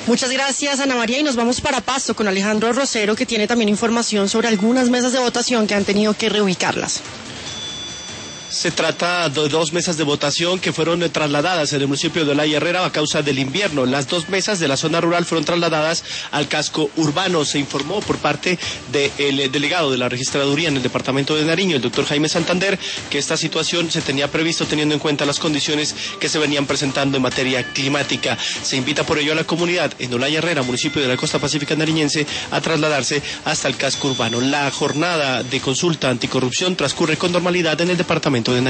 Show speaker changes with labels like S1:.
S1: Muchas gracias, Ana María, y nos vamos para Pasto con Alejandro Rosero, que tiene también información sobre algunas mesas de votación que han tenido que reubicarlas.
S2: Se trata de 2 mesas de votación que fueron trasladadas en el municipio de Olaya Herrera a causa del invierno. Las 2 mesas de la zona rural fueron trasladadas al casco urbano. Se informó por parte del delegado de la registraduría en el departamento de Nariño, el doctor Jaime Santander, que esta situación se tenía previsto teniendo en cuenta las condiciones que se venían presentando en materia climática. Se invita por ello a la comunidad en Olaya Herrera, municipio de la costa pacífica nariñense, a trasladarse hasta el casco urbano. La jornada de consulta anticorrupción transcurre con normalidad en el departamento de Nariño.